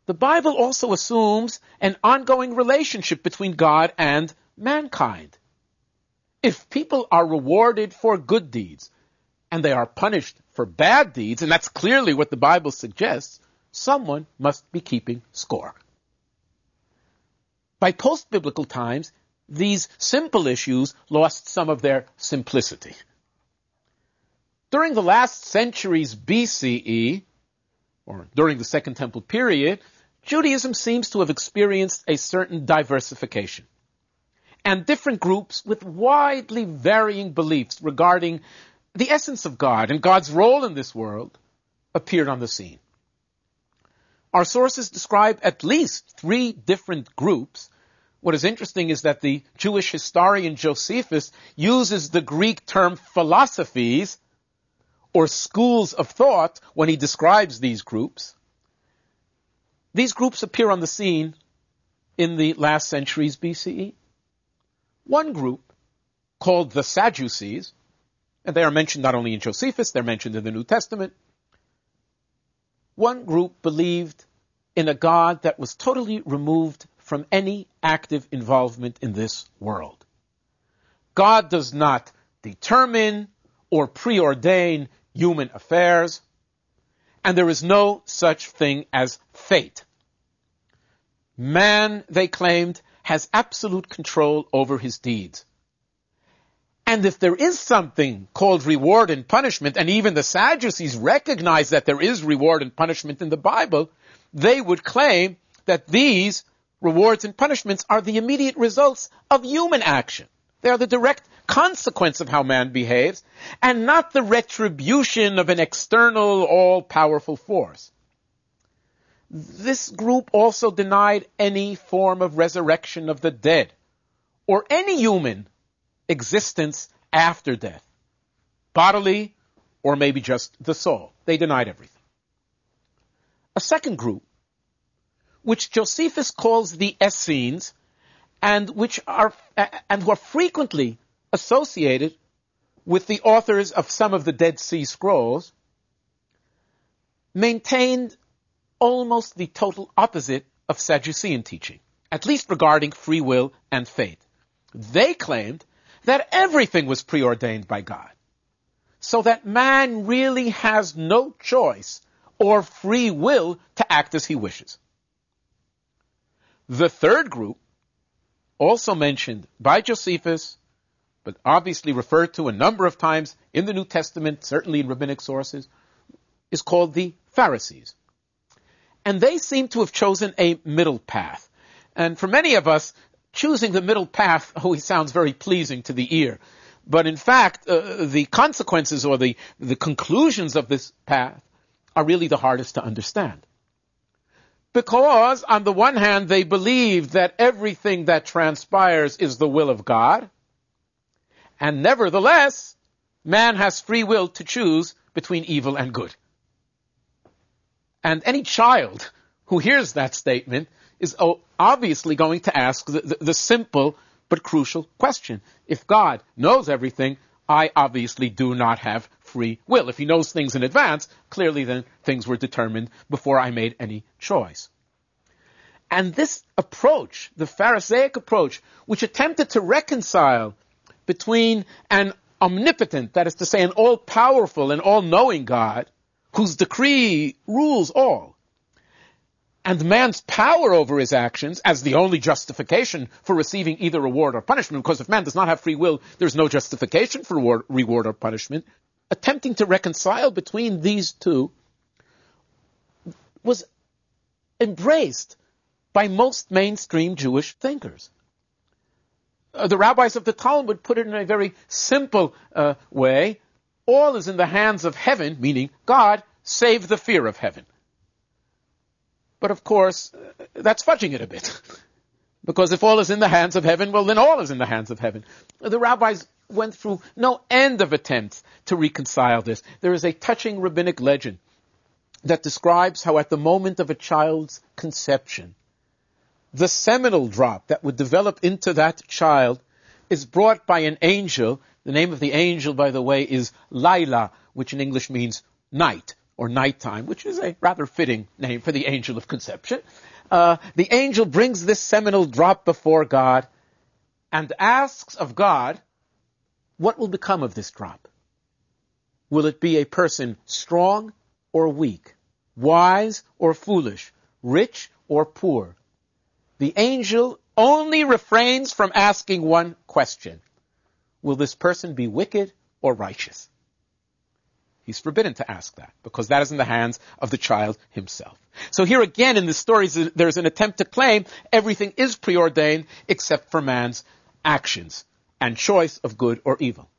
the Bible also assumes an ongoing relationship between God and mankind. If people are rewarded for good deeds and they are punished for bad deeds, and that's clearly what the Bible suggests, someone must be keeping score. By post-biblical times, these simple issues lost some of their simplicity. During the last centuries BCE, or during the Second Temple period, Judaism seems to have experienced a certain diversification. And different groups with widely varying beliefs regarding the essence of God and God's role in this world appeared on the scene. Our sources describe at least 3 different groups. What is interesting is that the Jewish historian Josephus uses the Greek term philosophies, or schools of thought, when he describes these groups. These groups appear on the scene in the last centuries BCE. One group, called the Sadducees, and they are mentioned not only in Josephus, they're mentioned in the New Testament. One group believed in a God that was totally removed from any active involvement in this world. God does not determine or preordain human affairs, and there is no such thing as fate. Man, they claimed, has absolute control over his deeds. And if there is something called reward and punishment, and even the Sadducees recognize that there is reward and punishment in the Bible, they would claim that these rewards and punishments are the immediate results of human action. They are the direct consequence of how man behaves, and not the retribution of an external, all-powerful force. This group also denied any form of resurrection of the dead, or any human existence after death, bodily, or maybe just the soul. They denied everything. A second group, which Josephus calls the Essenes, and who are frequently associated with the authors of some of the Dead Sea Scrolls, maintained almost the total opposite of Sadducean teaching, at least regarding free will and fate. They claimed that everything was preordained by God, so that man really has no choice or free will to act as he wishes. The third group, also mentioned by Josephus, but obviously referred to a number of times in the New Testament, certainly in rabbinic sources, is called the Pharisees. And they seem to have chosen a middle path. And for many of us, choosing the middle path always sounds very pleasing to the ear. But in fact, the consequences or the conclusions of this path are really the hardest to understand. Because, on the one hand, they believe that everything that transpires is the will of God, and nevertheless, man has free will to choose between evil and good. And any child who hears that statement is obviously going to ask the simple but crucial question. If God knows everything, I obviously do not have free will. If he knows things in advance, clearly then things were determined before I made any choice. And this approach, the Pharisaic approach, which attempted to reconcile between an omnipotent, that is to say an all-powerful and all-knowing God, whose decree rules all, and man's power over his actions as the only justification for receiving either reward or punishment, because if man does not have free will, there's no justification for reward or punishment, attempting to reconcile between these two was embraced by most mainstream Jewish thinkers. The rabbis of the Talmud put it in a very simple way. All is in the hands of heaven, meaning God, save the fear of heaven. But of course, that's fudging it a bit. Because if all is in the hands of heaven, well, then all is in the hands of heaven. The rabbis went through no end of attempts to reconcile this. There is a touching rabbinic legend that describes how at the moment of a child's conception, the seminal drop that would develop into that child is brought by an angel. The name of the angel, by the way, is Laila, which in English means night or nighttime, which is a rather fitting name for the angel of conception, the angel brings this seminal drop before God and asks of God, what will become of this drop? Will it be a person strong or weak, wise or foolish, rich or poor? The angel only refrains from asking one question. Will this person be wicked or righteous? He's forbidden to ask that, because that is in the hands of the child himself. So here again in the stories, there's an attempt to claim everything is preordained except for man's actions and choice of good or evil.